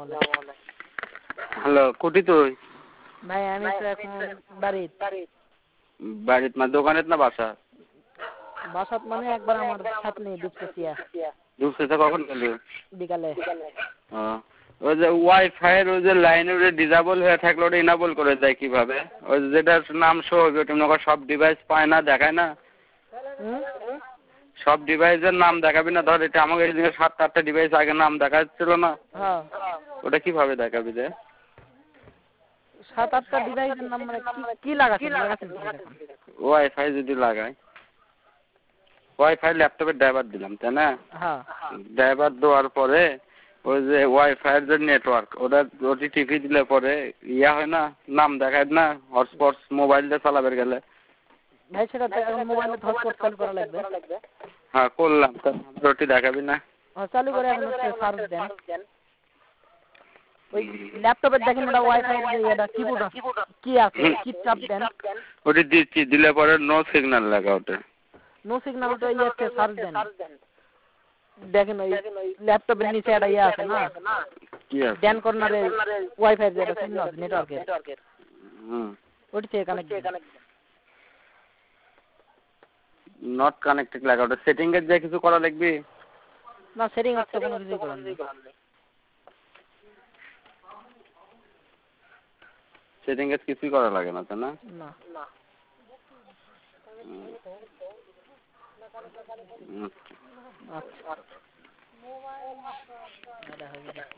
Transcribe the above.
Hello, কোটি তুই? ভাই আমি তো এখন বাড়িত না দোকানেত না বাসা? বাসাত মানে একবার আমার সাথে নিয়ে ঢুকতেছিয়া। ঢুকতেছে কখন গেলি? বিকালে। ওই যে ওয়াইফাই এর ওই যে লাইনের ডিসেবল হয়ে থাকলে ওটা ইনেবল করে দেয় কিভাবে? ওই যেটার নাম শো হবে ওটা মনে কর সব ডিভাইস পায় না, দেখায় না? সব ডিভাইসের নাম দেখাবি না? ধর এটা আমাকে এই 7-8টা ডিভাইস আগে নাম দেখাচ্ছিল না? হ্যাঁ। ওটা কিভাবে দেখাবি রে? 7-8টা ডিভাইসের নাম মানে কি লাগাচ্ছেন? ওয়াইফাই যদি লাগাই, ওয়াইফাই ল্যাপটপের ড্রাইভার দিলাম তাই না? হ্যাঁ। ড্রাইভার দেওয়ার পরে ওই যে ওয়াইফাই এর যে নেটওয়ার্ক ওটি টিপি দিলে পরে ইয়া হয় না, নাম দেখায় না হটস্পট মোবাইল দিয়ে চালাবে গেলে? ভাই সেটা মোবাইলে হটস্পট চালু করা লাগবে। হ্যাঁ করলাম, তো ওটি দেখাবি না? চালু করে এখন সার্চ দেন। ওই ল্যাপটপের দেখেন ওটা ওয়াইফাই এটা কিবোর্ড কি আছে, কি চাপ দেন। ওটি দিচ্ছি, দিলে পরে নো সিগন্যাল লাগা ওটা। নো সিগন্যাল ওটা ইয়েতে সার্চ দেন। দেখেন ওই ল্যাপটপের নিচে একটা ইয়ে আছে না, কি আছে? ড্যান কর্নারে ওয়াইফাই যেটা চিহ্ন আছে নেটওয়ার্কের। ওটি থেকে কানেক্ট নট কানেক্টেড লাগা ওটা সেটিং এর যা কিছু করা লাগবে না। সেটিং হচ্ছে কোনো কিছু করার নেই। সেটিং এর কিছুই করা লাগে না তাই না? না। আচ্ছা।